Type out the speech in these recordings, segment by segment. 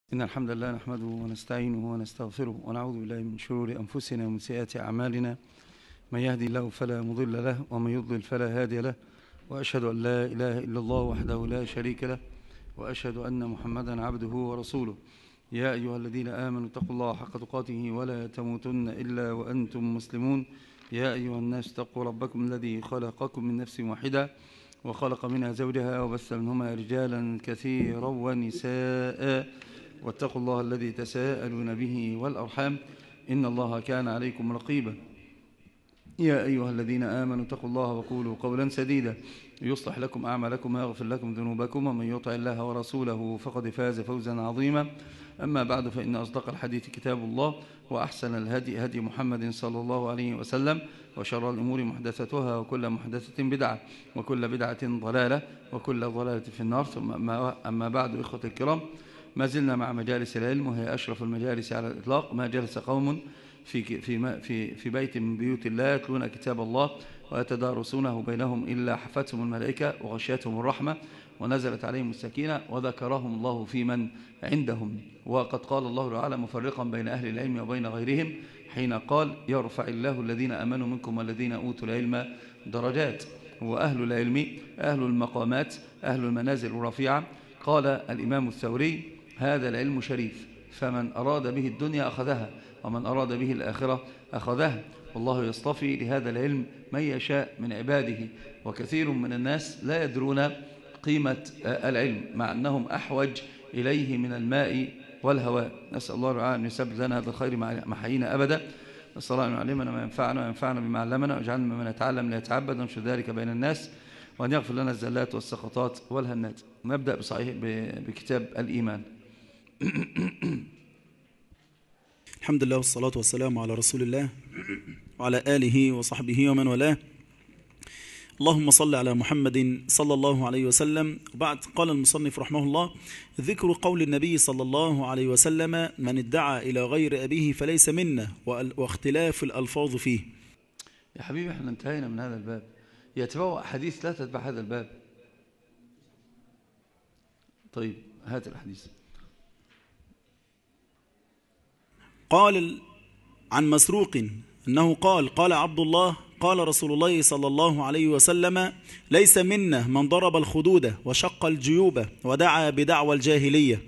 إن الحمد لله نحمده ونستعينه ونستغفره ونعوذ بالله من شرور أنفسنا ومن سيئات أعمالنا. من يهدي الله فلا مضل له ومن يضلل فلا هادي له، وأشهد أن لا إله إلا الله وحده لا شريك له، وأشهد أن محمدا عبده ورسوله. يا أيها الذين آمنوا اتقوا الله حق تقاته ولا تموتن إلا وأنتم مسلمون. يا أيها الناس اتقوا ربكم الذي خلقكم من نفس واحدة وخلق منها زوجها وبث منهما رجالا كثيرا ونساء، واتقوا الله الذي تساءلون به والأرحام إن الله كان عليكم رقيبا. يا أيها الذين آمنوا اتقوا الله وقولوا قولا سديدا يصلح لكم أعمالكم ويغفر لكم ذنوبكم، ومن يطع الله ورسوله فقد فاز فوزا عظيما. أما بعد، فإن أصدق الحديث كتاب الله، وأحسن الهدي هدي محمد صلى الله عليه وسلم، وشر الأمور محدثتها، وكل محدثة بدعة، وكل بدعة ضلالة، وكل ضلالة في النار. ثم أما بعد، إخوة الكرام، ما زلنا مع مجالس العلم، وهي أشرف المجالس على الإطلاق. ما جلس قوم في بيت من بيوت الله يتلون كتاب الله ويتدارسونه بينهم إلا حفتهم الملائكة وغشيتهم الرحمة ونزلت عليهم السكينة وذكرهم الله في من عندهم. وقد قال الله تعالى مفرقا بين أهل العلم وبين غيرهم حين قال: يرفع الله الذين آمنوا منكم والذين أوتوا العلم درجات. وأهل العلم أهل المقامات، أهل المنازل الرفيعة. قال الإمام الثوري: هذا العلم شريف، فمن أراد به الدنيا أخذها، ومن أراد به الآخرة أخذها. والله يصطفي لهذا العلم من يشاء من عباده، وكثير من الناس لا يدرون قيمة العلم، مع أنهم أحوج إليه من الماء والهواء. نسأل الله تعالى أن يسبب لنا هذا الخير مع حيينا أبدا. نسأل الله أن يعلمنا ما ينفعنا وينفعنا بما علمنا، ويجعلنا ممن يتعلم ليتعبد، ونشر ذلك بين الناس، وأن يغفر لنا الزلات والسقطات والهنات. نبدأ بكتاب الإيمان. الحمد لله والصلاة والسلام على رسول الله وعلى آله وصحبه ومن والاه. اللهم صل على محمد صلى الله عليه وسلم. وبعد، قال المصنف رحمه الله: ذكر قول النبي صلى الله عليه وسلم: من ادعى إلى غير أبيه فليس منا، واختلاف الألفاظ فيه. يا حبيبي، احنا انتهينا من هذا الباب. يتبوأ حديث لا تتبع هذا الباب. طيب، هات الحديث. قال عن مسروق أنه قال عبد الله: قال رسول الله صلى الله عليه وسلم: ليس منا من ضرب الخدود وشق الجيوب ودعا بدعوى الجاهلية.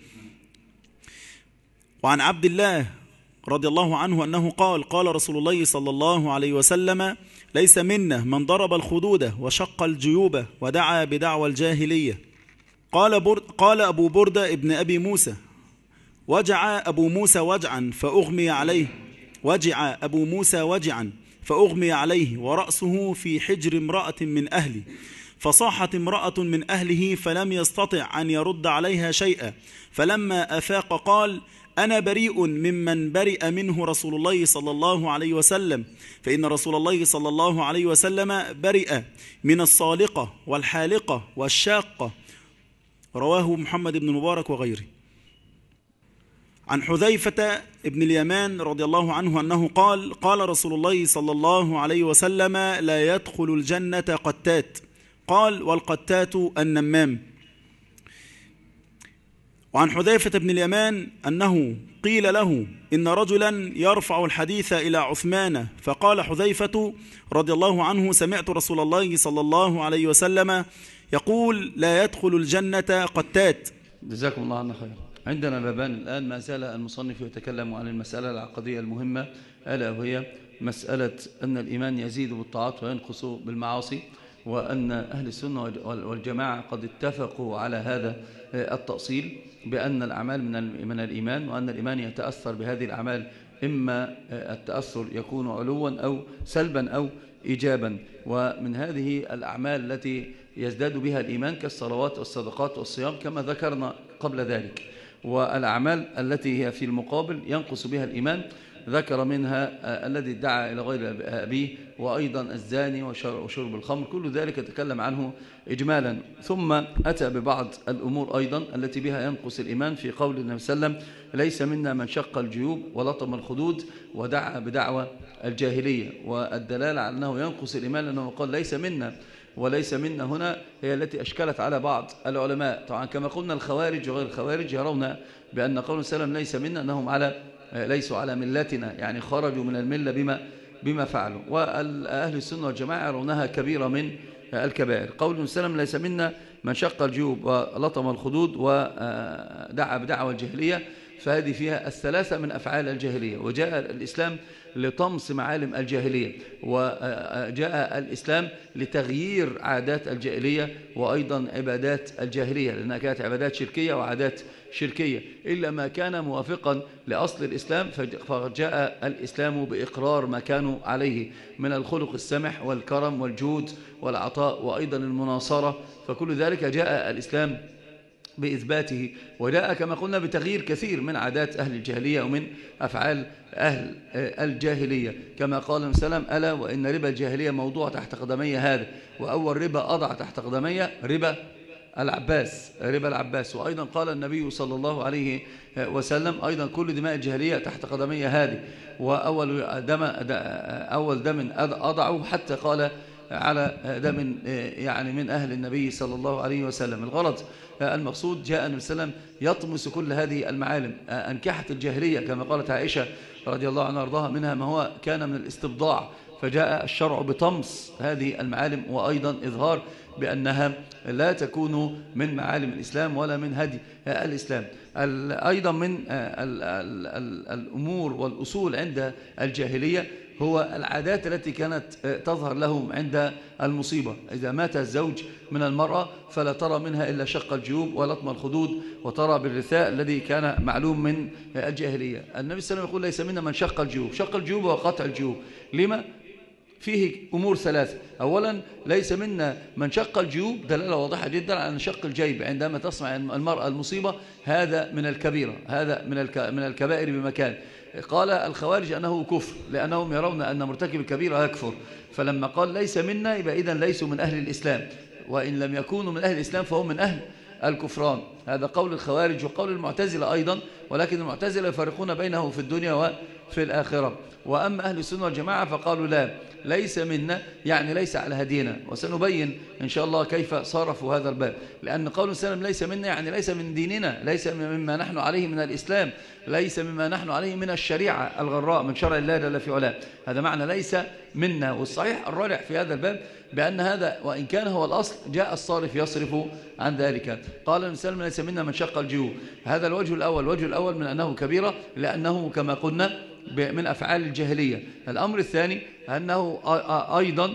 وعن عبد الله رضي الله عنه أنه قال رسول الله صلى الله عليه وسلم: ليس منا من ضرب الخدود وشق الجيوب ودعا بدعوى الجاهلية. قال أبو بردة ابن أبي موسى: وجع أبو موسى وجعا فأغمي عليه، وجع أبو موسى وجعا فأغمي عليه ورأسه في حجر امرأة من أهله، فصاحت امرأة من أهله فلم يستطع أن يرد عليها شيئا، فلما أفاق قال: أنا بريء ممن برئ منه رسول الله صلى الله عليه وسلم، فإن رسول الله صلى الله عليه وسلم برئ من الصالقة والحالقة والشاقة. رواه محمد بن المبارك وغيره. عن حذيفة ابن اليمان رضي الله عنه أنه قال رسول الله صلى الله عليه وسلم: لا يدخل الجنة قتات. قال: والقتات النمام. وعن حذيفة بن اليمان أنه قيل له: إن رجلا يرفع الحديث إلى عثمان، فقال حذيفة رضي الله عنه: سمعت رسول الله صلى الله عليه وسلم يقول: لا يدخل الجنة قتات. جزاكم الله عنا خير. عندنا بابان الآن، ما زال المصنف يتكلم عن المسألة العقدية المهمة، ألا وهي مسألة أن الإيمان يزيد بالطاعات وينقص بالمعاصي، وأن أهل السنة والجماعة قد اتفقوا على هذا التأصيل، بأن الأعمال من الإيمان، وأن الإيمان يتأثر بهذه الأعمال، إما التأثر يكون علوا أو سلبا أو إيجابا. ومن هذه الأعمال التي يزداد بها الإيمان كالصلوات والصدقات والصيام كما ذكرنا قبل ذلك، والأعمال التي هي في المقابل ينقص بها الإيمان ذكر منها الذي ادعى إلى غير أبيه، وأيضا الزاني وشرب الخمر، كل ذلك تكلم عنه إجمالا. ثم أتى ببعض الأمور أيضا التي بها ينقص الإيمان، في قول النبي صلى الله عليه وسلم: ليس منا من شق الجيوب ولطم الخدود ودعا بدعوى الجاهلية. والدلالة على أنه ينقص الإيمان أنه قال: ليس منا وليس منا هنا هي التي أشكلت على بعض العلماء. طبعا كما قلنا الخوارج وغير الخوارج يرون بأن قول سلم ليس منا أنهم ليسوا على ملتنا، يعني خرجوا من الملة بما فعلوا. وأهل السنة والجماعة يرونها كبيرة من الكبائر. قول سلم ليس منا من شق الجيوب ولطم الخدود ودعا بدعوى الجاهلية، فهذه فيها الثلاثة من أفعال الجاهلية. وجاء الإسلام لطمس معالم الجاهلية، وجاء الإسلام لتغيير عادات الجاهلية وأيضا عبادات الجاهلية، لأنها كانت عبادات شركية وعادات شركية، إلا ما كان موافقا لأصل الإسلام فجاء الإسلام بإقرار ما كانوا عليه من الخلق السمح والكرم والجود والعطاء وأيضا المناصرة، فكل ذلك جاء الإسلام بإثباته. وجاء كما قلنا بتغيير كثير من عادات أهل الجاهلية ومن أفعال أهل الجاهلية، كما قال سلام: ألا وإن ربا الجاهلية موضوع تحت قدمي هذا، وأول ربا أضع تحت قدمي ربا العباس. وأيضا قال النبي صلى الله عليه وسلم أيضا: كل دماء الجاهلية تحت قدمي هذه، وأول دم أضعه، حتى قال على دم يعني من أهل النبي صلى الله عليه وسلم. الغرض المقصود جاء النبي صلى الله عليه وسلم يطمس كل هذه المعالم. أنكحت الجاهلية كما قالت عائشة رضي الله عنها وارضاها منها ما هو كان من الاستبضاع، فجاء الشرع بطمس هذه المعالم وأيضا إظهار بأنها لا تكون من معالم الإسلام ولا من هدي الإسلام. أيضا من الأمور والأصول عند الجاهلية هو العادات التي كانت تظهر لهم عند المصيبة. إذا مات الزوج من المرأة فلا ترى منها إلا شق الجيوب ولطم الخدود، وترى بالرثاء الذي كان معلوم من الجاهلية. النبي صلى الله عليه وسلم يقول: ليس منا من شق الجيوب. شق الجيوب وقطع الجيوب. لما؟ فيه أمور ثلاثة. أولا، ليس منا من شق الجيوب، دلالة واضحة جدا على أن شق الجيب عندما تصنع المرأة المصيبة هذا من الكبيرة، هذا من الكبائر بمكان. قال الخوارج أنه كفر، لأنهم يرون أن مرتكب الكبيرة يكفر، فلما قال ليس منا يبقى إذن ليسوا من أهل الإسلام، وإن لم يكونوا من أهل الإسلام فهم من أهل الكفران. هذا قول الخوارج وقول المعتزلة أيضا، ولكن المعتزلة يفرقون بينه في الدنيا وفي الآخرة. وأما أهل السنة والجماعة فقالوا لا، ليس منا يعني ليس على هدينا، وسنبين إن شاء الله كيف صرفوا هذا الباب. لأن قول سلم ليس منا يعني ليس من ديننا، ليس مما نحن عليه من الإسلام، ليس مما نحن عليه من الشريعة الغراء من شرع الله جل في علاه. هذا معنى ليس منا. والصحيح الراجح في هذا الباب بأن هذا وإن كان هو الأصل جاء الصارف يصرف عن ذلك. قال النبي صلى الله عليه وسلم: ليس منا من شق الجيوب. هذا الوجه الأول. الوجه الأول من أنه كبيرة، لأنه كما قلنا من أفعال الجاهلية. الأمر الثاني أنه أيضا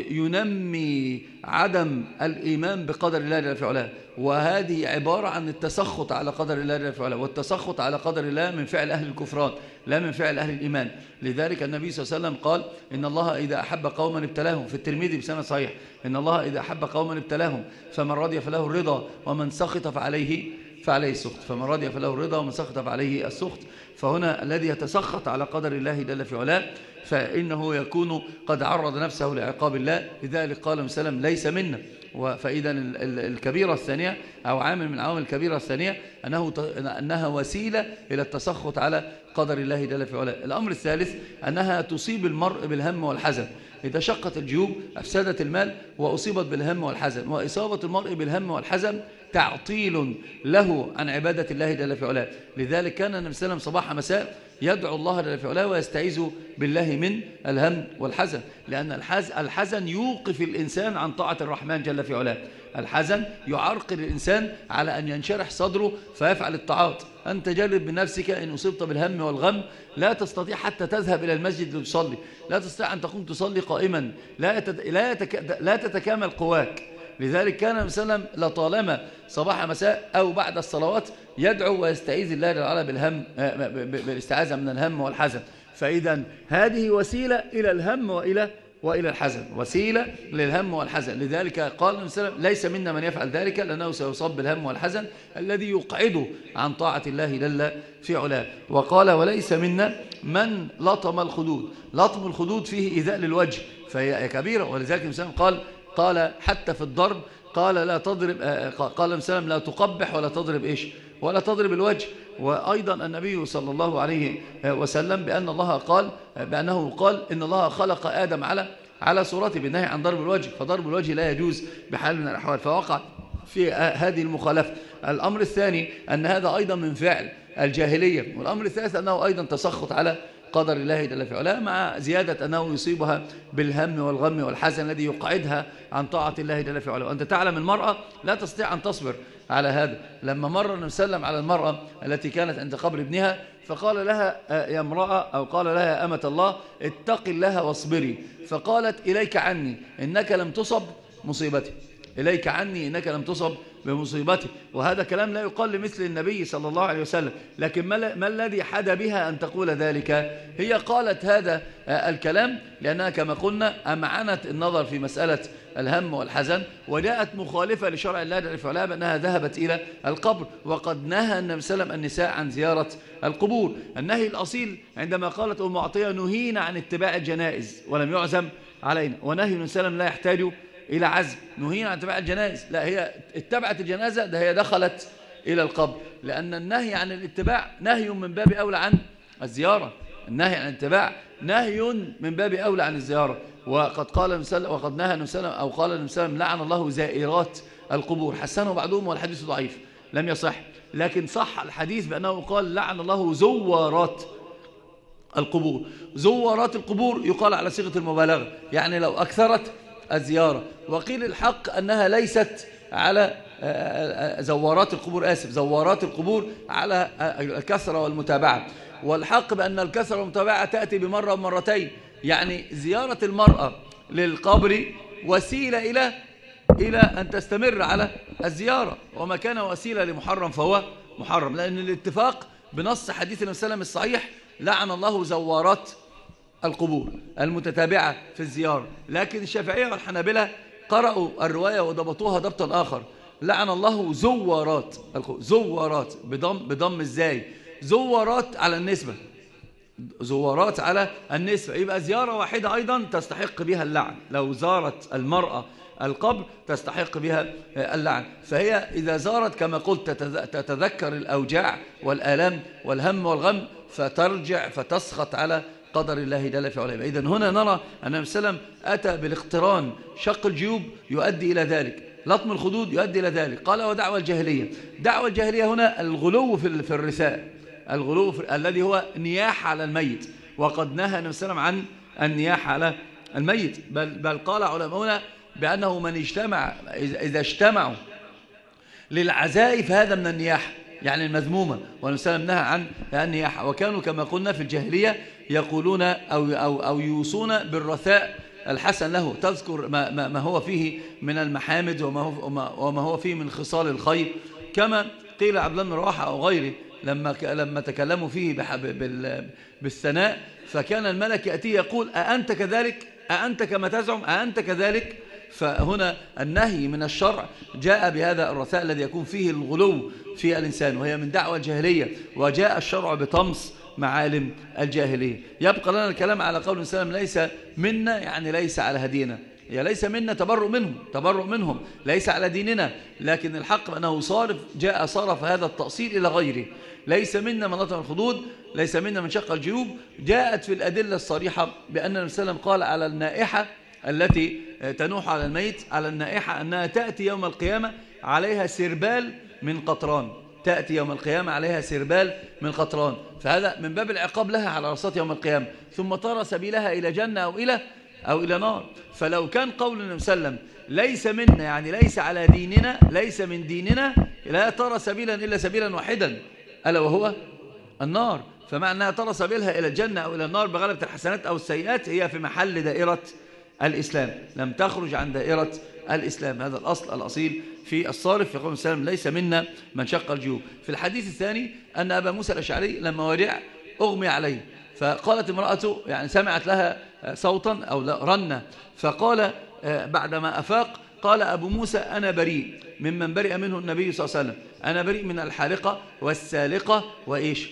ينمي عدم الإيمان بقدر الله جل في علاه، وهذه عبارة عن التسخط على قدر الله جل في علاه، والتسخط على قدر الله من فعل أهل الكفران لا من فعل أهل الإيمان. لذلك النبي صلى الله عليه وسلم قال: إن الله إذا أحب قوما ابتلاهم، في الترمذي بسند صحيح: إن الله إذا أحب قوما ابتلاهم، فمن رضي فله الرضا ومن سخط فعليه السخط. فمن رضي فله الرضا ومن سخط فعليه السخط. فهنا الذي يتسخط على قدر الله جل في علاه فإنه يكون قد عرض نفسه لعقاب الله. لذلك قال وسلم: ليس منا. فإذا الكبيرة الثانية أو عامل من عوامل الكبيرة الثانية أنها وسيلة إلى التسخط على قدر الله جل في علاه. الأمر الثالث أنها تصيب المرء بالهم والحزن. إذا شقت الجيوب أفسدت المال وأصيبت بالهم والحزن، وإصابة المرء بالهم والحزن تعطيل له عن عبادة الله جل في علاه. لذلك كان النبي صلى الله عليه وسلم صباح مساء يدعو الله جل في علاه ويستعيذ بالله من الهم والحزن، لأن الحزن يوقف الإنسان عن طاعة الرحمن جل في علاه. الحزن يعرقل الإنسان على أن ينشرح صدره فيفعل الطاعات. أنت جرب بنفسك إن أصبت بالهم والغم لا تستطيع حتى تذهب إلى المسجد لتصلي، لا تستطيع أن تقوم تصلي قائما، لا تتكامل قواك. لذلك كان النبي صلى الله عليه وسلم لطالما صباح مساء أو بعد الصلوات يدعو ويستعيذ الله جل وعلا بالاستعاذة من الهم والحزن. فإذا هذه وسيلة إلى الهم وإلى الحزن، وسيلة للهم والحزن. لذلك قال النبي صلى الله عليه وسلم: ليس منا من يفعل ذلك، لأنه سيصاب بالهم والحزن الذي يقعده عن طاعة الله جل في علاه. وقال: وليس منا من لطم الخدود. لطم الخدود فيه إيذاء للوجه، فهي كبيرة. ولذلك النبي صلى الله عليه وسلم قال حتى في الضرب قال لا تضرب، قال النبي صلى الله عليه وسلم: لا تقبح ولا تضرب إيش؟ ولا تضرب الوجه. وأيضا النبي صلى الله عليه وسلم بأنه قال إن الله خلق آدم على صورته بالنهي عن ضرب الوجه، فضرب الوجه لا يجوز بحال من الأحوال، فوقع في هذه المخالفة. الأمر الثاني أن هذا أيضا من فعل الجاهلية. والأمر الثالث أنه أيضا تسخط على قدر الله جل في علاه، مع زيادة أنه يصيبها بالهم والغم والحزن الذي يقعدها عن طاعة الله جل في علاه. وأنت تعلم المرأة لا تستطيع أن تصبر على هذا. لما مر النبي صلى الله عليه وسلم على المرأة التي كانت عند قبر ابنها فقال لها يا امرأة، أو قال لها يا أمة الله اتق الله واصبري، فقالت إليك عني إنك لم تصب مصيبتي، إليك عني إنك لم تصب بمصيبتي. وهذا كلام لا يقال لمثل النبي صلى الله عليه وسلم، لكن ما الذي حدا بها أن تقول ذلك؟ هي قالت هذا الكلام لأنها كما قلنا أمعنت النظر في مسألة الهم والحزن، وجاءت مخالفة لشرع الله جل وعلا بأنها ذهبت إلى القبر. وقد نهى النبي صلى الله عليه وسلم النساء عن زيارة القبور. النهي الأصيل عندما قالت أم عطية نهينا عن اتباع الجنائز ولم يعزم علينا، ونهي النبي صلى الله عليه وسلم لا يحتاج إلى عزم. نهينا عن اتباع الجنائز، لا، هي اتبعت الجنازة، ده هي دخلت إلى القبر، لأن النهي عن الاتباع نهي من باب أولى عن الزيارة. النهي عن الاتباع نهي من باب أولى عن الزيارة. وقد قال وقد نهى النبي صلى الله عليه وسلم، أو قال النبي صلى الله عليه وسلم لعن الله زائرات القبور. حسنه بعضهم والحديث ضعيف لم يصح، لكن صح الحديث بأنه قال لعن الله زوارات القبور. زوارات القبور يقال على صيغة المبالغة، يعني لو أكثرت الزيارة. وقيل الحق أنها ليست على زوارات القبور، زوارات القبور على الكثرة والمتابعة. والحق بأن الكثرة والمتابعة تأتي بمرة ومرتين، يعني زيارة المرأة للقبر وسيلة إلى أن تستمر على الزيارة، وما كان وسيلة لمحرم فهو محرم، لأن الاتفاق بنص حديث النبي صلى الله عليه وسلم الصحيح لعن الله زوارات القبور المتتابعة في الزيارة. لكن الشافعية والحنابلة قرأوا الرواية وضبطوها ضبطا آخر، لعن الله زوارات زوارات بضم الزاي، زوارات على النسبة، زوارات على النسبة، يبقى زيارة واحدة أيضا تستحق بها اللعن. لو زارت المرأة القبر تستحق بها اللعن. فهي إذا زارت كما قلت تتذكر الأوجاع والآلام والهم والغم، فترجع فتسخط على قدر الله جل في علاه. إذن هنا نرى أن النبي صلى الله عليه وسلم أتى بالاقتران، شق الجيوب يؤدي إلى ذلك، لطم الخدود يؤدي إلى ذلك. قال ودعوى الجاهلية. دعوى الجاهلية هنا الغلو في الرثاء، الغلو الذي هو نياح على الميت. وقد نهى النبي صلى الله عليه وسلم عن النياح على الميت، بل قال علماؤنا بأنه من اجتمع، إذا اجتمعوا للعزاء فهذا من النياح، يعني المذمومة. والنبي صلى الله عليه وسلم نهى عن النياحة. وكانوا كما قلنا في الجاهلية يقولون أو يوصون بالرثاء الحسن له، تذكر ما هو فيه من المحامد وما هو فيه من خصال الخير، كما قيل عبد الله بن رواحة أو غيره لما تكلموا فيه بالثناء، فكان الملك يأتيه يقول أأنت كذلك، أأنت كما تزعم، أأنت كذلك. فهنا النهي من الشرع جاء بهذا الرثاء الذي يكون فيه الغلو في الإنسان، وهي من دعوة الجاهلية، وجاء الشرع بطمس معالم الجاهلية. يبقى لنا الكلام على قول السلام ليس منا، يعني ليس على هدينا، يعني ليس منا تبرؤ منهم، ليس على ديننا. لكن الحق بأنه صرف هذا التأصيل إلى غيره. ليس منا من لطم الخدود، ليس منا من شق الجيوب. جاءت في الأدلة الصريحة بأن النبي صلى الله عليه وسلم قال على النائحة التي تنوح على الميت، على النائحة أنها تأتي يوم القيامة عليها سربال من قطران، تأتي يوم القيامة عليها سربال من قطران. فهذا من باب العقاب لها على رصات يوم القيامة، ثم ترى سبيلها إلى جنة أو إلى نار. فلو كان قول النبي صلى الله عليه وسلم ليس منا، يعني ليس على ديننا، ليس من ديننا، لا ترى سبيلا إلا سبيلا واحدا ألا وهو النار. فمعنى أنها ترى سبيلها إلى الجنة أو إلى النار بغلبة الحسنات أو السيئات، هي في محل دائرة الإسلام، لم تخرج عن دائرة الإسلام. هذا الأصل الأصيل في الصارف في قول السلام ليس منا من شق الجيوب. في الحديث الثاني أن أبا موسى الأشعري لما ودع أغمي عليه، فقالت امرأته، يعني سمعت لها صوتا أو رنة، فقال بعدما أفاق قال أبو موسى أنا بريء ممن برئ منه النبي صلى الله عليه وسلم، أنا بريء من الحالقة والسالقة وإيش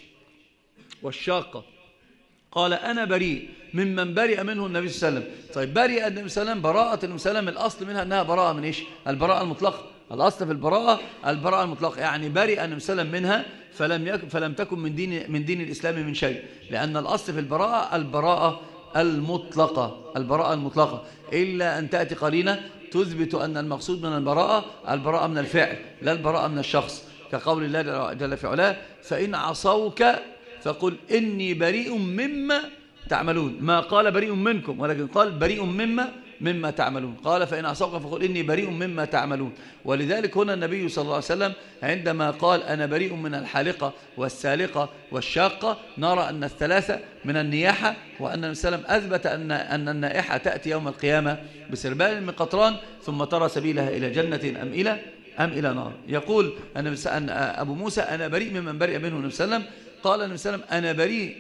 والشاقة. قال أنا بريء ممن برئ منه النبي صلى الله عليه وسلم. طيب برئ النبي صلى الله عليه وسلم، براءة النبي صلى الله عليه وسلم الأصل منها أنها براءة من إيش؟ البراءة المطلقة. الأصل في البراءة المطلقة، يعني برئ النبي صلى الله عليه وسلم منها فلم تكن من دين الإسلام من شيء، لأن الأصل في البراءة المطلقة، البراءة المطلقة، إلا أن تأتي قرينة تثبت أن المقصود من البراءة من الفعل لا البراءة من الشخص، كقول الله جل في علاه: فإن عصوك فقل إني بريء مما تعملون. ما قال بريء منكم، ولكن قال بريء مما تعملون. قال فإن عصوك فقل إني بريء مما تعملون. ولذلك هنا النبي صلى الله عليه وسلم عندما قال أنا بريء من الحالقة والسالقة والشاقة، نرى أن الثلاثة من النياحة، وأن النبي صلى الله عليه وسلم أثبت أن النائحة تأتي يوم القيامة بسربال من قطران ثم ترى سبيلها إلى جنة أم إلى نار. يقول أبو موسى: أنا بريء ممن برئ منه النبي صلى الله عليه وسلم. قال النبي صلى الله عليه وسلم: أنا بريء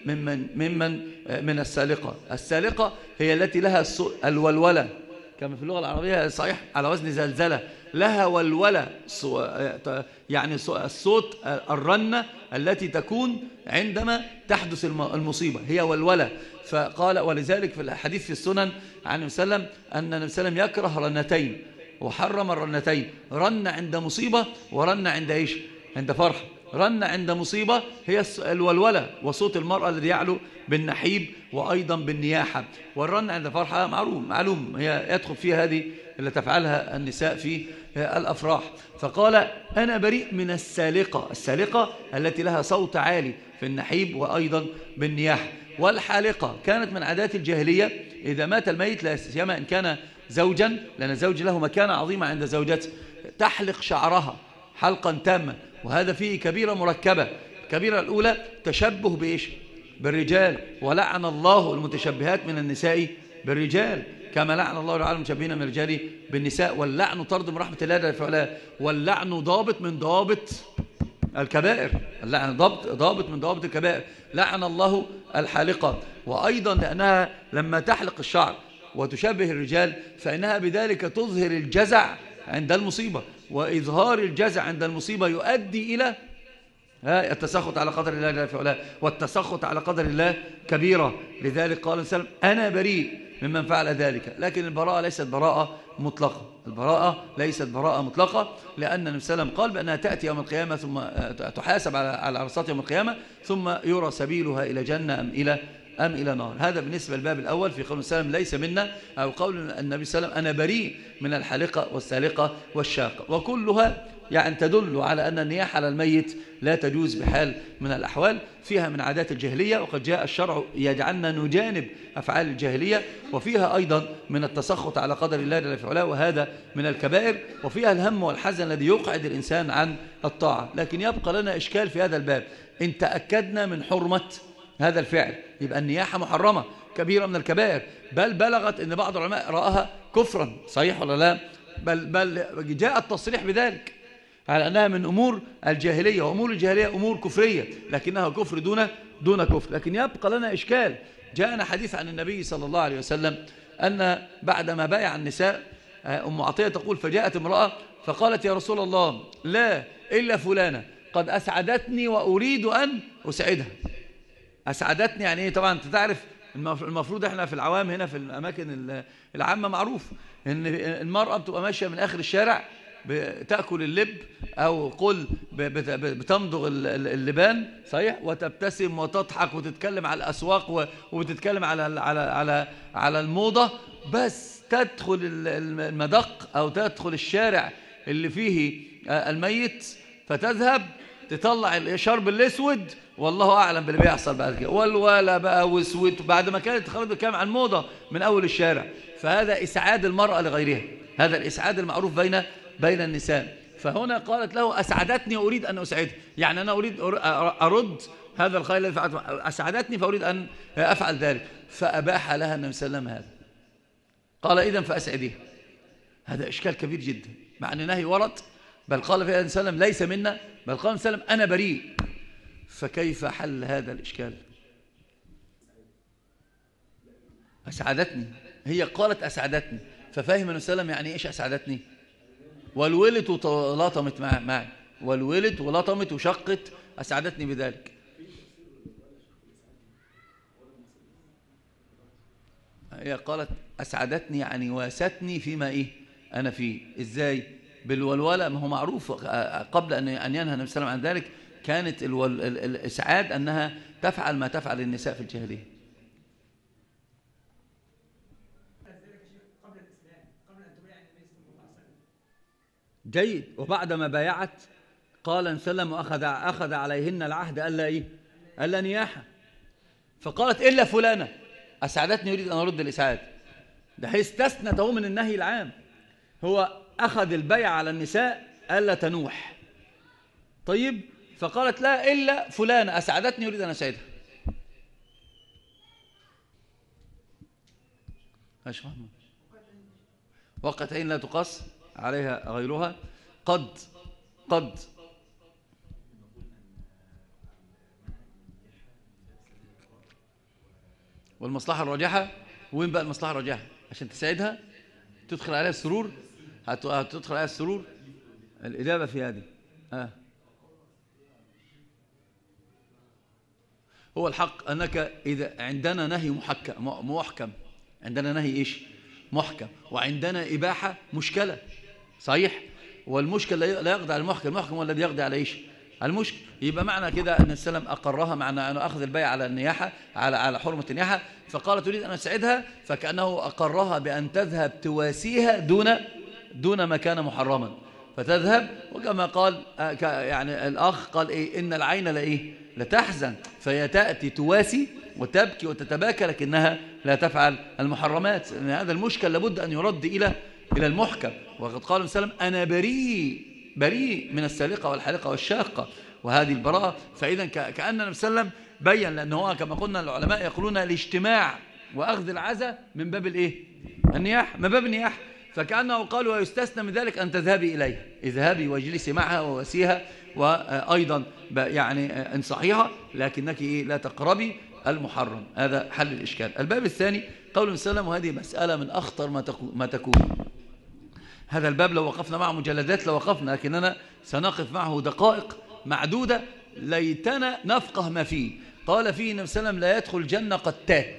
من السالقة. السالقة هي التي لها الولولة، كما في اللغة العربية صحيح على وزن زلزلة، لها ولولة، يعني الصوت، الرنة التي تكون عندما تحدث المصيبة هي ولولة. فقال، ولذلك في الحديث في السنن عن النبي صلى الله عليه وسلم أن النبي صلى الله عليه وسلم يكره رنتين وحرم الرنتين: رن عند مصيبة ورن عند إيش؟ عند فرح. رن عند مصيبة هي الولولة وصوت المرأة الذي يعلو بالنحيب وأيضا بالنياحة، والرن عند فرحة معلوم هي يدخل فيها هذه اللي تفعلها النساء في الأفراح. فقال: أنا بريء من السالقة. السالقة التي لها صوت عالي في النحيب وأيضا بالنياحة. والحالقة كانت من عادات الجاهلية، إذا مات الميت لا سيما إن كان زوجا، لأن الزوج له مكانة عظيمة عند زوجته، تحلق شعرها حلقا تاما، وهذا فيه كبيرة مركبة. الكبيرة الأولى تشبه بإيش؟ بالرجال، ولعن الله المتشبهات من النساء بالرجال كما لعن الله العالم المتشبهين من الرجال بالنساء. واللعن طرد من رحمة الله جل وعلا، واللعن ضابط من ضوابط الكبائر، اللعن ضابط من ضوابط الكبائر. لعن الله الحالقة. وأيضا لأنها لما تحلق الشعر وتشبه الرجال فإنها بذلك تظهر الجزع عند المصيبة، وإظهار الجزع عند المصيبة يؤدي إلى التسخط على قدر الله جل وعلا، والتسخط على قدر الله كبيرة. لذلك قال السلام: أنا بريء ممن فعل ذلك. لكن البراءة ليست براءة مطلقة، البراءة ليست براءة مطلقة، لأن النبي صلى الله عليه وسلم قال بأنها تأتي يوم القيامة ثم تحاسب على عرصات يوم القيامة ثم يرى سبيلها إلى جنة أم إلى نار. هذا بالنسبة للباب الأول في قول السلام ليس منا، أو قول النبي صلى الله عليه وسلم: أنا بريء من الحالقة والسالقة والشاقة. وكلها يعني تدل على أن النياحة على الميت لا تجوز بحال من الأحوال، فيها من عادات الجاهلية، وقد جاء الشرع يجعلنا نجانب أفعال الجاهلية، وفيها أيضا من التسخط على قدر الله جل وعلا، وهذا من الكبائر، وفيها الهم والحزن الذي يقعد الإنسان عن الطاعة. لكن يبقى لنا إشكال في هذا الباب: إن تأكدنا من حرمة هذا الفعل يبقى النياحة محرمة، كبيرة من الكبائر، بل بلغت أن بعض العلماء رآها كفرا. صحيح ولا لا؟ بل جاء التصريح بذلك على أنها من أمور الجاهلية، وأمور الجاهلية أمور كفرية، لكنها كفر دون كفر. لكن يبقى لنا إشكال: جاءنا حديث عن النبي صلى الله عليه وسلم أن بعدما بايع النساء، أم عطية تقول: فجاءت امرأة فقالت: يا رسول الله، لا إلا فلانة قد أسعدتني وأريد أن أسعدها. أسعدتني يعني إيه؟ طبعا أنت تعرف المفروض إحنا في العوام هنا في الأماكن العامة معروف إن المرأة بتبقى ماشية من آخر الشارع بتأكل اللب أو قل بتمضغ اللبان، صحيح، وتبتسم وتضحك وتتكلم على الأسواق وتتكلم على الموضة، بس تدخل المدق أو تدخل الشارع اللي فيه الميت فتذهب تطلع الشرب الأسود، والله أعلم باللي بيحصل بعد كده، والولا بقى وسود بعد ما كانت خلاص بتتكلم عن الموضة من أول الشارع. فهذا إسعاد المرأة لغيرها، هذا الإسعاد المعروف بين النساء. فهنا قالت له: أسعدتني وأريد أن أسعدها، يعني أنا أريد أرد هذا الخير الذي فعلته، أسعدتني فأريد أن أفعل ذلك. فأباح لها النبي صلى الله عليه وسلم هذا، قال: إذن فأسعديها. هذا إشكال كبير جدا، مع أن نهي ورد، بل قال فيها النبي صلى الله عليه وسلم: ليس منا، بل قال النبي صلى الله عليه وسلم: أنا بريء. فكيف حل هذا الإشكال؟ أسعدتني، هي قالت أسعدتني، ففهم النبي صلى الله عليه وسلم يعني إيش أسعدتني؟ والولت ولطمت معي، والولت ولطمت وشقت، أسعدتني بذلك. هي قالت أسعدتني يعني واستني فيما إيه أنا فيه. إزاي؟ بالولولة. ما هو معروف قبل أن ينهى النبي صلى الله عليه وسلم عن ذلك كانت الإسعاد أنها تفعل ما تفعل النساء في الجاهلية. جيد. وبعدما بايعت قال ان سلم واخذ عليهن العهد الا ايه؟ الا نياحه. فقالت الا فلانه اسعدتني يريد ان ارد الاسعاد. ده هي استثنت من النهي العام. هو اخذ البيع على النساء الا تنوح. طيب، فقالت لا الا فلانه اسعدتني يريد ان اسعدها. ايش فهمه؟ وقعتين لا تقاس عليها غيرها. قد والمصلحة الراجحة. وين بقى المصلحة الراجحة؟ عشان تساعدها تدخل عليها السرور. هتدخل عليها السرور. الإجابة في هذه هو الحق أنك إذا عندنا نهي محكم، عندنا نهي إيش؟ محكم، وعندنا إباحة مشكلة، صحيح؟ والمشكل لا يقضي على المحكم، المحكم هو الذي يقضي على إيش؟ على المشكل. يبقى معنى كده أن السلام أقرها، معنى أنه أخذ البيع على النياحة، على حرمة النياحة. فقال تريد أن أسعدها، فكأنه أقرها بأن تذهب تواسيها دون ما كان محرما، فتذهب. وكما قال يعني الأخ قال إيه؟ إن العين لتحزن، فهي تأتي تواسي وتبكي وتتباكى، لكنها لا تفعل المحرمات. لأن هذا المشكل لابد أن يرد إلى المحكم. وقد قال السلام أنا بريء من السالقة والحالقة والشاقة، وهذه البراءة. فإذا كأن النبي صلى الله عليه وسلم بيّن، لأنه كما قلنا العلماء يقولون الاجتماع وأخذ العزة من باب الإيه؟ النياح، من باب النياح. فكأنه قال ويستثنى من ذلك أن تذهبي إليه، اذهبي واجلسي معها وواسيها، وأيضا يعني انصحيها، لكنك لا تقربي المحرم. هذا حل الإشكال. الباب الثاني قول السلام، وهذه مسألة من أخطر ما تكون. هذا الباب لو وقفنا معه مجلدات لوقفنا، لكننا سنقف معه دقائق معدودة ليتنا نفقه ما فيه. قال فيه النبي صلى الله عليه وسلم لا يدخل الجنة قتات.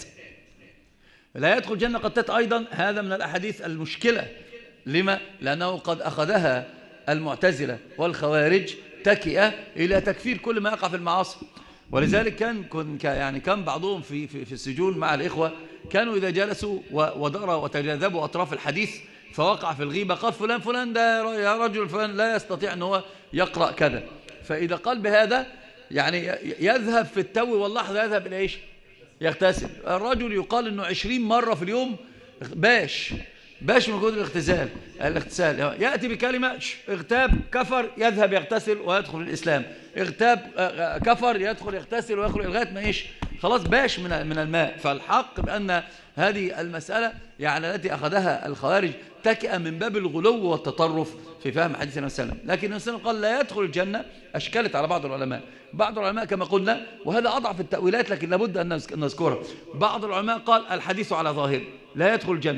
لا يدخل الجنة قتات أيضا هذا من الأحاديث المشكلة. لما؟ لأنه قد أخذها المعتزلة والخوارج تكئة إلى تكفير كل ما يقع في المعاصي. ولذلك كان بعضهم في السجون مع الإخوة، كانوا إذا جلسوا وداروا وتجاذبوا أطراف الحديث فوقع في الغيبة، قال فلان ده يا رجل فلان لا يستطيع أن هو يقرأ كذا. فإذا قال بهذا يعني يذهب في التو واللحظة يذهب إلى إيش؟ يغتسل. الرجل يقال أنه 20 مرة في اليوم باش من وجود الاغتسال يأتي بكلمة اغتاب كفر يذهب يغتسل ويدخل الإسلام، اغتاب كفر يدخل يغتسل ويدخل لغاية ما إيش؟ خلاص باش من الماء. فالحق بأن هذه المسألة يعني التي أخذها الخوارج تكئة من باب الغلو والتطرف في فهم حديث النبي صلى الله عليه وسلم. لكن النبي صلى الله عليه وسلم قال لا يدخل الجنة، أشكلت على بعض العلماء كما قلنا، وهذا أضعف التأويلات لكن لابد أن نذكرها. بعض العلماء قال الحديث على ظاهر لا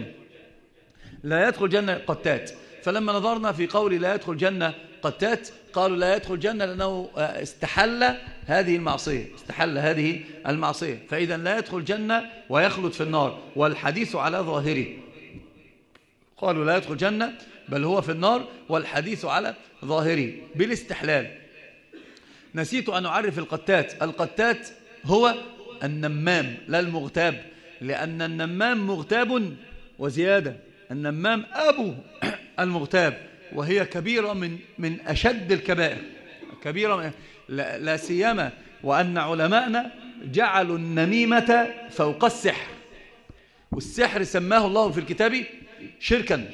يدخل الجنة قتات. فلما نظرنا في قول لا يدخل الجنة قتات قالوا لا يدخل الجنة لأنه استحل هذه المعصية. فإذا لا يدخل الجنة ويخلد في النار، والحديث على ظاهره. قالوا لا يدخل الجنة بل هو في النار والحديث على ظاهره بالاستحلال. نسيت أن أعرف القتات هو النمام لا المغتاب، لأن النمام مغتاب وزيادة. النمام أبو المغتاب، وهي كبيرة من أشد الكبائر، كبيرة لا سيما وأن علماءنا جعلوا النميمة فوق السحر، والسحر سماه الله في الكتاب شركا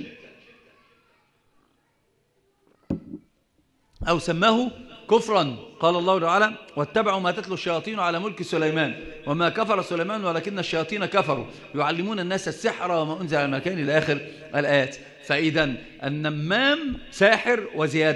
أو سماه كفرا. قال الله تعالى واتبعوا ما تتلو الشياطين على ملك سليمان وما كفر سليمان ولكن الشياطين كفروا يعلمون الناس السحر وما أنزل على الملكين إلى آخر الآيات. فإذا النمام ساحر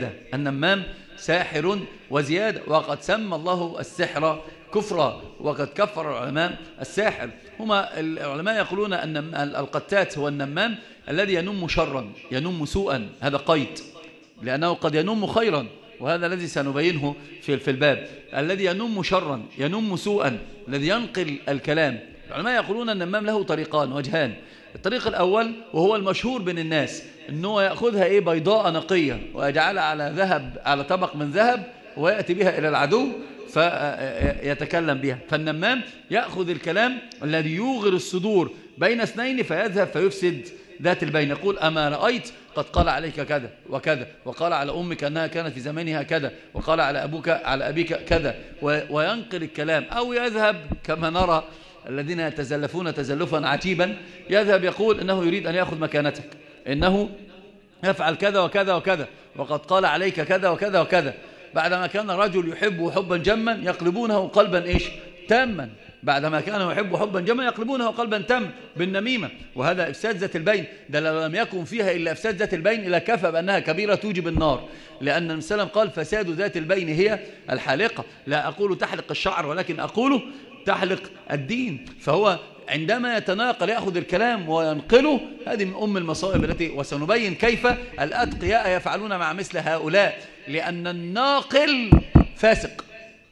وزيادة، وقد سمى الله السحر كفرا، وقد كفر العلماء الساحر. هما العلماء يقولون أن القتات هو النمام الذي ينم شرا ينم سوءا، هذا قيد، لأنه قد ينم خيرا، وهذا الذي سنبينه في الباب. الذي ينم شرا ينم سوءا، الذي ينقل الكلام. العلماء يقولون أن النمام له طريقان وجهان. الطريق الأول وهو المشهور بين الناس أنه يأخذها بيضاء نقية ويجعلها على طبق من ذهب ويأتي بها إلى العدو فيتكلم بها. فالنمام يأخذ الكلام الذي يوغر الصدور بين اثنين فيذهب فيفسد ذات البين، يقول أما رأيت قد قال عليك كذا وكذا، وقال على أمك أنها كانت في زمانها كذا، وقال على أبيك كذا، وينقل الكلام. أو يذهب كما نرى الذين يتزلفون تزلفا عجيبا، يذهب يقول إنه يريد أن يأخذ مكانتك، إنه يفعل كذا وكذا وكذا، وقد قال عليك كذا وكذا وكذا. بعدما كان رجل يحب حبا جما يقلبونه قلبا إيش؟ تاما. بعدما كان يحب حبا جما يقلبونه قلبا تاما بالنميمة. وهذا إفساد ذات البين، ده لو لم يكن فيها إلا إفساد ذات البين إلا كفى بأنها كبيرة توجب النار، لأن النبي صلى الله عليه وسلم قال فساد ذات البين هي الحالقة. لا أقول تحلق الشعر ولكن أقول تحلق الدين. فهو عندما يتناقل يأخذ الكلام وينقله، هذه من أم المصائب التي، وسنبين كيف الأتقياء يفعلون مع مثل هؤلاء، لأن الناقل فاسق،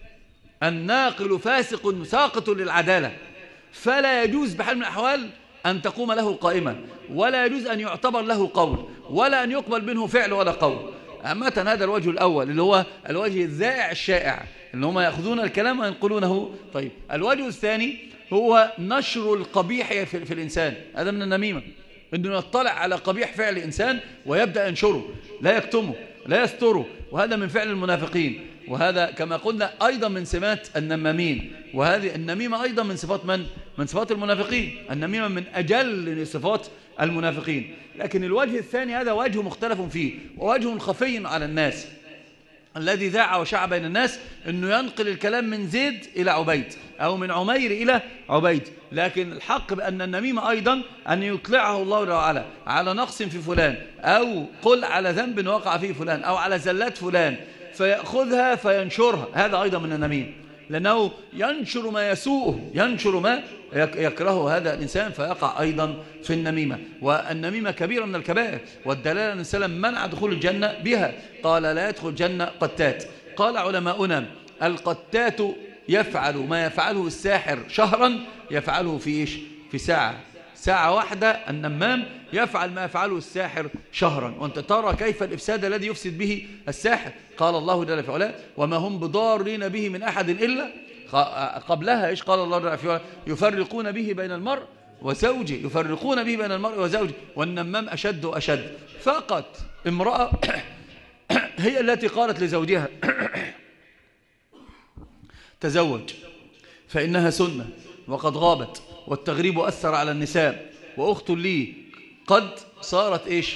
الناقل فاسق ساقط للعدالة، فلا يجوز بحال من الأحوال أن تقوم له قائمة، ولا يجوز أن يعتبر له قول، ولا أن يقبل منه فعل ولا قول. عامة هذا الوجه الأول اللي هو الوجه الذائع الشائع، إن هم يأخذون الكلام وينقلونه. طيب الوجه الثاني هو نشر القبيح في الإنسان، هذا من النميمة، إنه يطلع على قبيح فعل الإنسان ويبدأ ينشره، لا يكتمه لا يستره، وهذا من فعل المنافقين، وهذا كما قلنا أيضا من سمات النمامين. وهذه النميمة أيضا من صفات من؟ من صفات المنافقين. النميمة من أجل صفات المنافقين. لكن الوجه الثاني هذا وجه مختلف فيه، ووجه خفي على الناس، الذي ذاع وشاع بين الناس أنه ينقل الكلام من زيد إلى عبيد، أو من عمير إلى عبيد. لكن الحق بأن النميمة أيضا أن يطلعه الله تعالى على نقص في فلان، أو قل على ذنب وقع فيه فلان، أو على زلات فلان، فيأخذها فينشرها، هذا أيضا من النميمة، لأنه ينشر ما يسوءه، ينشر ما يكرهه هذا الإنسان، فيقع أيضا في النميمة. والنميمة كبيرة من الكبائر، والدلالة أن السلام منع دخول الجنة بها، قال لا يدخل الجنة قتات. قال علماؤنا القتات يفعل ما يفعله الساحر شهرا يفعله في إيش؟ في ساعة واحدة. النمام يفعل ما يفعله الساحر شهرا، وأنت ترى كيف الإفساد الذي يفسد به الساحر. قال الله جل في علاه وما هم بضارين به من أحد إلا، قبلها إيش قال الله جل في علاه؟ يفرقون به بين المرء وزوجه، يفرقون به بين المرء وزوجه. والنمام أشد وأشد. فقط امرأة هي التي قالت لزوجها تزوج فإنها سنة وقد غابت، والتغريب أثر على النساء، وأخت لي قد صارت إيش؟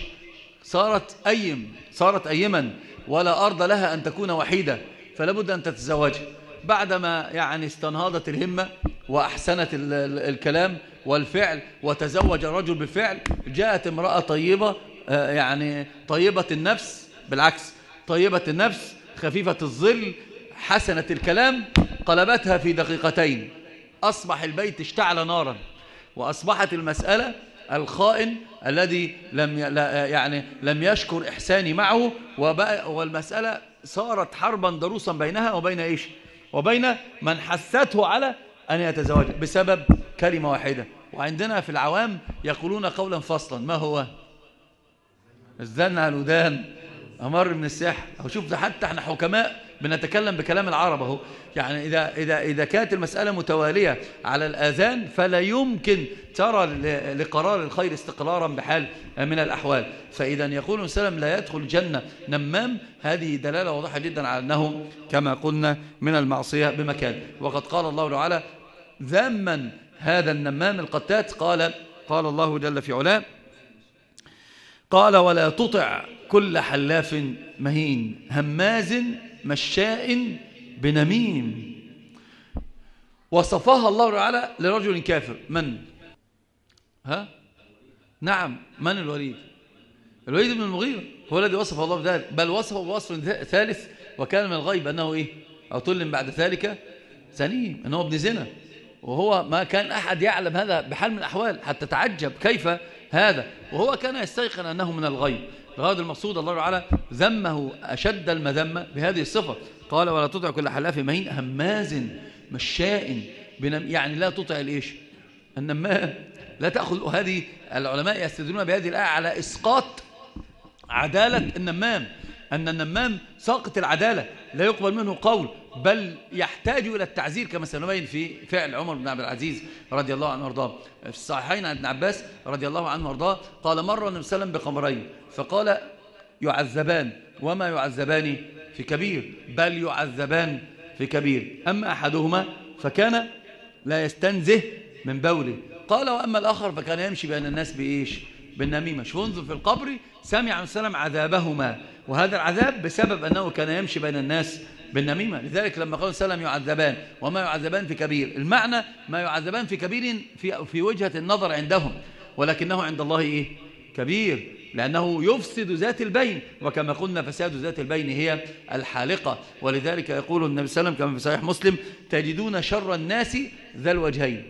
صارت أيما ولا أرض لها أن تكون وحيدة، فلابد أن تتزوج. بعدما يعني استنهضت الهمة وأحسنت الكلام والفعل وتزوج الرجل بالفعل، جاءت امرأة طيبة، يعني طيبة النفس، بالعكس طيبة النفس خفيفة الظل حسنة الكلام، قلبتها في دقيقتين، أصبح البيت اشتعل نارا، وأصبحت المسألة الخائن الذي لم يشكر إحساني معه، والمسألة صارت حربا ضروسا بينها وبين إيش؟ وبين من حثته على أن يتزوج بسبب كلمة واحدة. وعندنا في العوام يقولون قولا فصلا، ما هو؟ الزن على الودان أمر من السحر. أو شوف ده حتى احنا حكماء بنتكلم بكلام العرب اهو. يعني إذا كانت المسألة متوالية على الآذان فلا يمكن ترى لقرار الخير استقرارا بحال من الأحوال. فإذا يقول السلام لا يدخل الجنة نمام، هذه دلالة واضحة جدا على أنه كما قلنا من المعصية بمكان. وقد قال الله تعالى ذما هذا النمام القتات، قال الله جل في علاه قال ولا تطع كل حلاف مهين هماز مشاء بنميم. وصفها الله تعالى لرجل كافر. من؟ نعم، من الوليد؟ الوليد بن المغيرة هو الذي وصفه الله بذلك، بل وصفه بوصف ثالث وكان من الغيب أنه إيه؟ عطل بعد ذلك زنيم، أنه ابن زنا، وهو ما كان أحد يعلم هذا بحال من الأحوال، حتى تعجب كيف هذا، وهو كان يستيقن أنه من الغيب. هذا المقصود الله تعالى ذمه أشد المذمة بهذه الصفة، قال ولا تطع كل حلاف مهين هماز مشاء يعني لا تطع الإيش؟ النمام، لا تأخذ. هذه العلماء يستدلون بهذه الآية على إسقاط عدالة النمام، أن النمام ساقط العدالة، لا يقبل منه قول، بل يحتاج إلى التعزير كما سنبين في فعل عمر بن عبد العزيز رضي الله عنه وارضاه. في الصحيحين عن ابن عباس رضي الله عنه وارضاه قال مر النبي صلى الله عليه وسلم بقمرين فقال يعذبان وما يعذبان في كبير، بل يعذبان في كبير، أما أحدهما فكان لا يستنزه من بوله، قال وأما الآخر فكان يمشي بين الناس بإيش؟ بالنميمة. شوف انظر في القبر سمع عن سلم عذابهما، وهذا العذاب بسبب أنه كان يمشي بين الناس بالنميمة. لذلك لما قال سلم يعذبان وما يعذبان في كبير، المعنى ما يعذبان في كبير في وجهة النظر عندهم، ولكنه عند الله إيه؟ كبير، لأنه يفسد ذات البين، وكما قلنا فساد ذات البين هي الحالقة. ولذلك يقول النبي صلى الله عليه وسلم كما في صحيح مسلم تجدون شر الناس ذا الوجهين،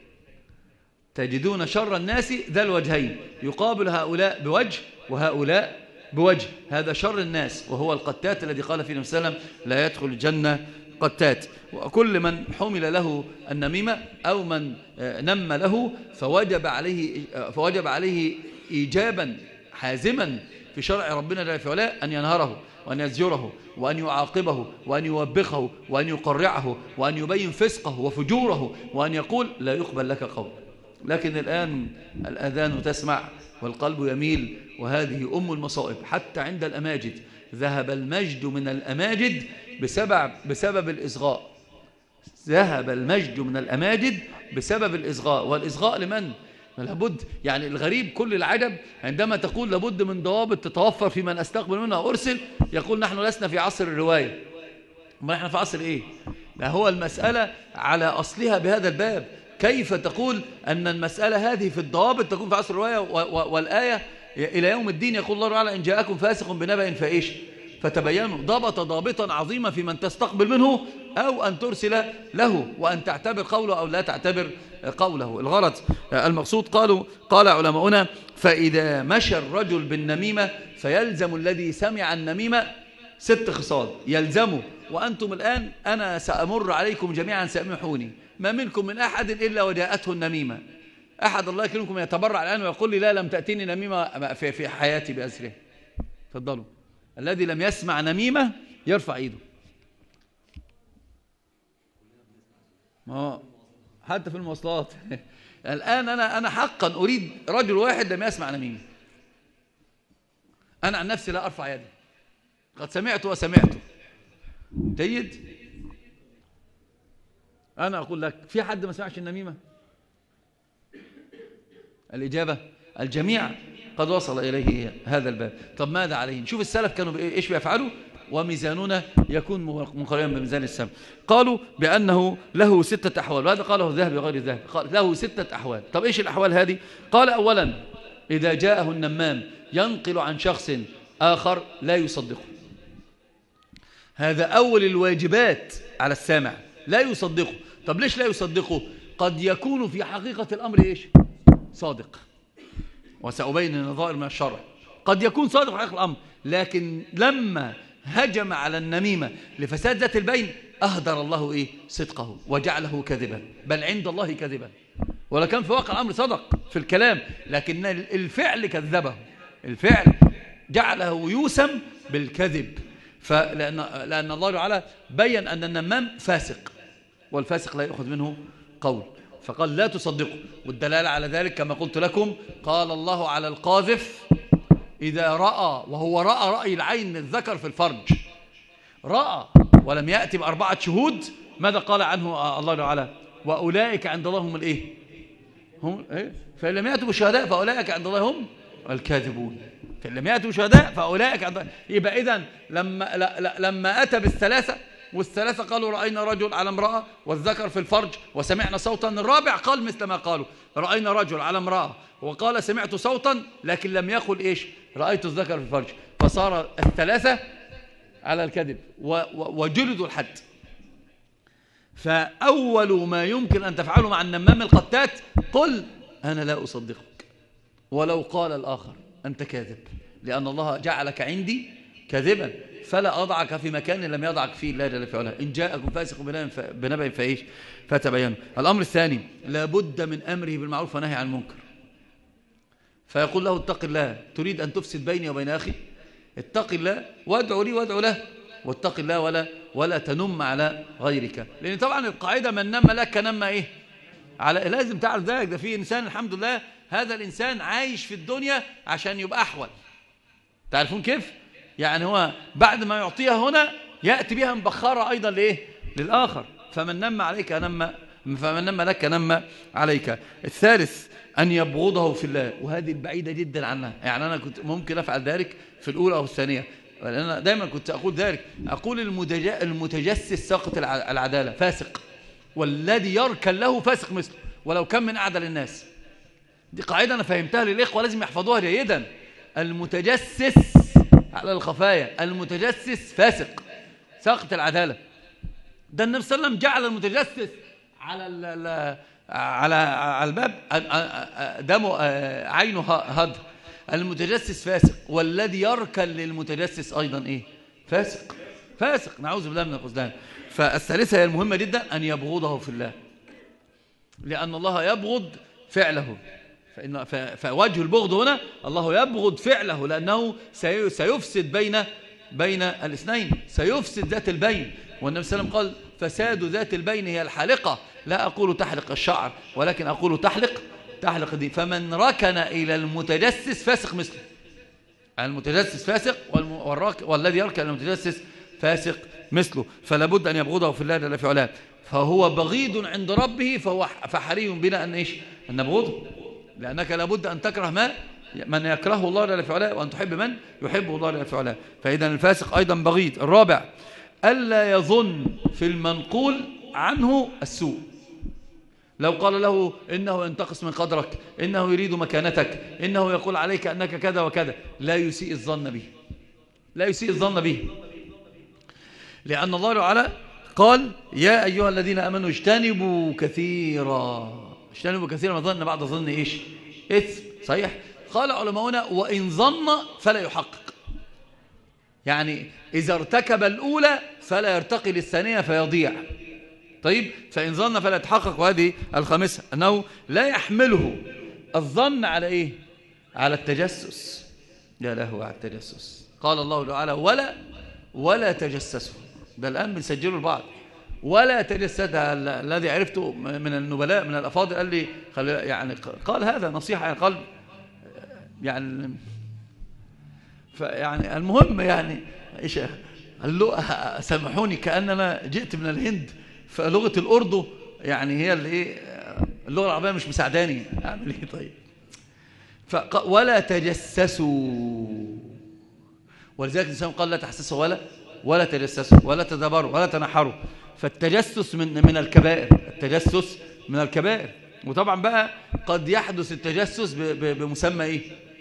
تجدون شر الناس ذا الوجهين، يقابل هؤلاء بوجه وهؤلاء بوجه، هذا شر الناس وهو القتات الذي قال فيه النبي صلى الله عليه وسلم لا يدخل الجنة قتات. وكل من حمل له النميمة أو من نم له فوجب عليه إيجابا حازما في شرع ربنا جل في علاه أن ينهره وأن يزجره وأن يعاقبه وأن يوبخه وأن يقرعه وأن يبين فسقه وفجوره وأن يقول لا يقبل لك قول. لكن الآن الأذان تسمع والقلب يميل، وهذه أم المصائب. حتى عند الأماجد ذهب المجد من الأماجد بسبب الإصغاء، ذهب المجد من الأماجد بسبب الإصغاء. والإصغاء لمن؟ لابد، يعني الغريب كل العجب عندما تقول لابد من ضوابط تتوفر في من أستقبل منه أو أرسل، يقول نحن لسنا في عصر الرواية. ما نحن في عصر إيه؟ لا، هو المسألة على أصلها بهذا الباب. كيف تقول أن المسألة هذه في الضوابط تكون في عصر الرواية والآية إلى يوم الدين يقول الله تعالى إن جاءكم فاسق بنبأ فإيش فتبينوا، ضبط ضابطا عظيما في من تستقبل منه أو أن ترسل له، وأن تعتبر قوله أو لا تعتبر قوله. الغرض المقصود قال علماؤنا فإذا مشى الرجل بالنميمة فيلزم الذي سمع النميمة 6 خصال يلزمه. وأنتم الآن أنا سأمر عليكم جميعا سامحوني، ما منكم من أحد إلا وجاءته النميمة. أحد الله يكرمكم يتبرع الآن ويقول لي لا لم تأتيني نميمة في حياتي بأسره. تفضلوا. الذي لم يسمع نميمة يرفع ايده. حتى في المواصلات الآن أنا حقا أريد رجل واحد لم يسمع نميمة. أنا عن نفسي لا أرفع يدي، قد سمعت وسمعته. جيد. أنا أقول لك في حد ما سمعش النميمة؟ الإجابة الجميع قد وصل إليه هذا الباب. طب ماذا عليه؟ نشوف السلف كانوا إيش بيفعلوا، وميزاننا يكون مقارنا بميزان السلف. قالوا بأنه له 6 أحوال، وهذا قاله الذهبي وغير الذهبي، قال له 6 أحوال. طب إيش الأحوال هذه؟ قال أولا إذا جاءه النمام ينقل عن شخص آخر لا يصدقه، هذا أول الواجبات على السامع، لا يصدقه. طب ليش لا يصدقه؟ قد يكون في حقيقة الأمر إيش؟ صادق، وسأبين نظائر من الشرع. قد يكون صادق في حقيقة الأمر، لكن لما هجم على النميمة لفساد ذات البين أهدر الله إيه؟ صدقه وجعله كذبا، بل عند الله كذبا. ولا كان في واقع الأمر صدق في الكلام، لكن الفعل كذبه، الفعل جعله يوسم بالكذب. لأن الله تعالى بيّن أن النمام فاسق، والفاسق لا يأخذ منه قول، فقال لا تصدقوا. والدلالة على ذلك كما قلت لكم قال الله على القاذف إذا رأى، وهو رأي العين الذكر في الفرج، رأى ولم يأتي ب4 شهود، ماذا قال عنه الله تعالى؟ وأولئك عند الله هم الإيه؟ هم إيه؟ فإن لم يأتوا بالشهداء فأولئك عند الله هم الكاذبون. فإن لم يأتوا بالشهداء فأولئك عند الله. يبقى إذن لما أتى بالثلاثة، والثلاثة قالوا رأينا رجل على امرأة والذكر في الفرج وسمعنا صوتا، الرابع قال مثل ما قالوا رأينا رجل على امرأة وقال سمعت صوتا، لكن لم يقل إيش؟ رأيت الذكر في الفرج، فصار الثلاثة على الكذب وجلدوا الحد. فأول ما يمكن أن تفعله مع النمام القتات قل أنا لا أصدقك ولو قال الآخر أنت كاذب، لأن الله جعلك عندي كاذبا، فلا أضعك في مكان لم يضعك فيه الله جل في علاه. إن جاءكم فاسق بنبأ فإيش؟ فتبينوا. الأمر الثاني لابد من أمره بالمعروف ونهي عن المنكر، فيقول له اتق الله، تريد أن تفسد بيني وبين أخي؟ اتق الله وادعو لي وادعو له، واتق الله ولا تنم على غيرك. لأن طبعا القاعدة من نم لك نم إيه؟ لازم تعرف ذلك. ده في إنسان الحمد لله هذا الإنسان عايش في الدنيا عشان يبقى أحول. تعرفون كيف؟ يعني هو بعد ما يعطيها هنا يأتي بها مبخرة أيضا لإيه؟ للآخر. فمن نم لك نم عليك. الثالث أن يبغضه في الله، وهذه البعيدة جدا عنها. يعني أنا كنت ممكن أفعل ذلك في الأولى أو الثانية، لأن أنا دائما كنت أقول ذلك، أقول المتجسس ساقط العدالة فاسق، والذي يركن له فاسق مثله ولو كان من أعدل الناس. دي قاعدة أنا فهمتها للإخوة لازم يحفظوها جيدا. المتجسس على الخفايا، المتجسس فاسق ساقط العدالة. ده النبي صلى الله عليه وسلم جعل المتجسس على الباب دمه عينه هدر. المتجسس فاسق، والذي يركن للمتجسس أيضا إيه؟ فاسق. نعوذ بالله من الخذلان. فالثالثة هي المهمة جدا، أن يبغضه في الله، لأن الله يبغض فعله. فوجه البغض هنا الله يبغض فعله، لأنه سيفسد بين الاثنين، سيفسد ذات البين. والنبي صلى الله عليه وسلم قال فساد ذات البين هي الحالقة، لا أقول تحلق الشعر ولكن أقول تحلق دي. فمن ركن إلى المتجسس فاسق مثله. المتجسس فاسق والذي يركن إلى المتجسس فاسق مثله. فلا بد أن يبغضه في الله جل في علاه. فهو بغيض عند ربه، فحري بنا أن نبغضه، لأنك لا بد أن تكره من يكرهه الله جل في علاه، وأن تحب من يحبه الله جل في علاه. فإذا الفاسق أيضا بغيض. الرابع ألا يظن في المنقول عنه السوء. لو قال له إنه ينتقص من قدرك، إنه يريد مكانتك، إنه يقول عليك أنك كذا وكذا، لا يسيء الظن به، لأن الله تعالى قال يا أيها الذين آمنوا اجتنبوا كثيرا ما ظن بعد ظن إيش؟ إثم. صحيح. قال علماؤنا وإن ظن فلا يحقق، يعني إذا ارتكب الأولى فلا يرتقي للثانية فيضيع. طيب، فإن ظن فلا يتحقق. وهذه الخامسة أنه لا يحمله الظن على إيه؟ على التجسس. يا له على التجسس. قال الله تعالى ولا تجسسوا. ده الآن بنسجله البعض. ولا تجسد. الذي عرفته من النبلاء من الأفاضل قال لي يعني قال هذا نصيحة، يعني قال يعني المهم يعني ايش قال له سامحوني كأننا جئت من الهند، فلغة الأردو يعني هي اللي ايه، اللغة العربية مش مساعداني، اعمل ايه؟ طيب، ولا تجسسوا. ولذلك الإنسان قال لا تحسسوا ولا تجسسوا ولا تدبروا ولا تنحروا. فالتجسس من الكبائر، التجسس من الكبائر. وطبعا بقى قد يحدث التجسس بمسمى ايه؟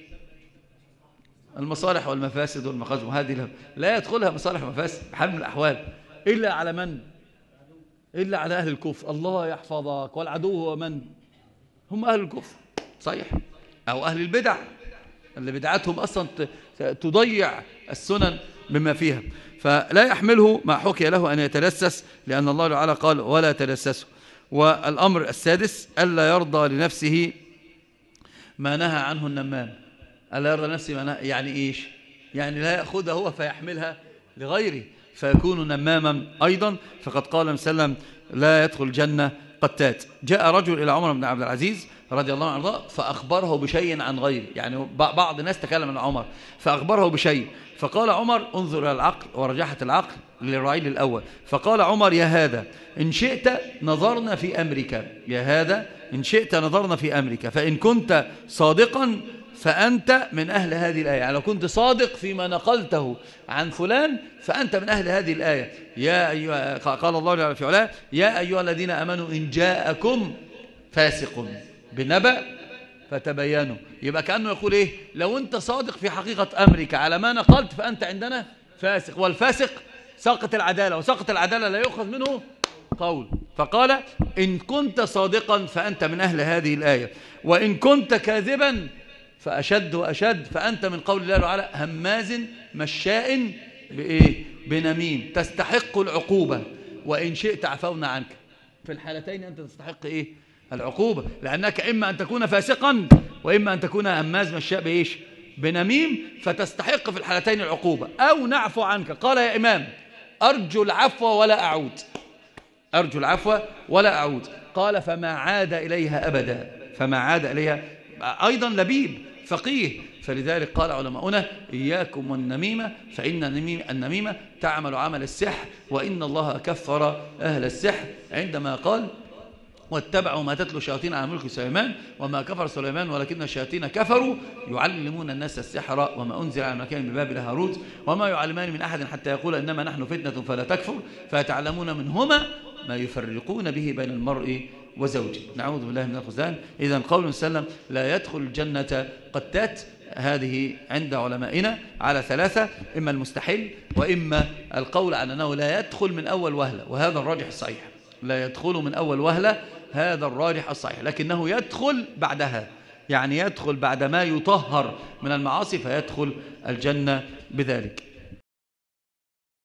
المصالح والمفاسد والمخازن. وهذه لا يدخلها مصالح ومفاسد بحال من الأحوال إلا على من؟ إلا على أهل الكفر. الله يحفظك. والعدو هو من؟ هم أهل الكفر. صحيح. أو أهل البدع اللي بدعتهم أصلا تضيع السنن بما فيها. فلا يحمله ما حكي له أن يتجسس، لأن الله تعالى قال ولا تجسسوا. والأمر السادس ألا يرضى لنفسه ما نهى عنه النمام. ألا يرضى لنفسه ما نهى، يعني إيش؟ يعني لا يأخذها هو فيحملها لغيره فيكون نماما أيضا. فقد قال صلى الله عليه وسلم لا يدخل الجنة قتات. جاء رجل إلى عمر بن عبد العزيز رضي الله عنه فأخبره بشيء عن غيره. يعني بعض الناس تكلم عن عمر فأخبره بشيء، فقال عمر انظر إلى العقل ورجحة العقل للرعيل الأول. فقال عمر يا هذا إن شئت نظرنا في أمرك، يا هذا إن شئت نظرنا في أمرك، فإن كنت صادقا فأنت من أهل هذه الآية. يعني لو كنت صادق فيما نقلته عن فلان فأنت من أهل هذه الآية. يا أيها، قال الله تعالى في علاه يا أيها الذين آمنوا إن جاءكم فاسق بنبأ فتبينوا. يبقى كأنه يقول إيه؟ لو أنت صادق في حقيقة أمرك على ما نقلت فأنت عندنا فاسق. والفاسق ساقط العدالة، وساقط العدالة لا يؤخذ منه قول. فقال إن كنت صادقا فأنت من أهل هذه الآية، وإن كنت كاذبا فأشد وأشد، فأنت من قول الله تعالى هماز مشاء بإيه؟ بنميم، تستحق العقوبة. وإن شئت عفونا عنك. في الحالتين أنت تستحق إيه؟ العقوبة، لأنك إما أن تكون فاسقا وإما أن تكون هماز مشاء بإيش؟ بنميم فتستحق في الحالتين العقوبة، أو نعفو عنك. قال يا إمام أرجو العفو ولا أعود، أرجو العفو ولا أعود. قال فما عاد إليها أبدا، فما عاد إليها. أيضا لبيب فقيه، فلذلك قال علماؤنا إياكم والنميمة فإن النميمة تعمل عمل السحر، وإن الله كفر أهل السحر عندما قال واتبعوا ما تتلو الشياطين على ملك سليمان وما كفر سليمان ولكن الشياطين كفروا يعلمون الناس السحر وما أنزل على مكان ببابل هاروت وما يعلمان من أحد حتى يقول إنما نحن فتنة فلا تكفر فيتعلمون منهما ما يفرقون به بين المرء وزوجه. نعوذ بالله من الخذلان. إذن قول سلم لا يدخل الجنة قتات، هذه عند علمائنا على ثلاثة: إما المستحيل، وإما القول على أنه لا يدخل من أول وهلة، وهذا الراجح الصحيح، لا يدخل من أول وهلة، هذا الراجح الصحيح، لكنه يدخل بعدها، يعني يدخل بعد ما يطهر من المعاصي فيدخل الجنة بذلك.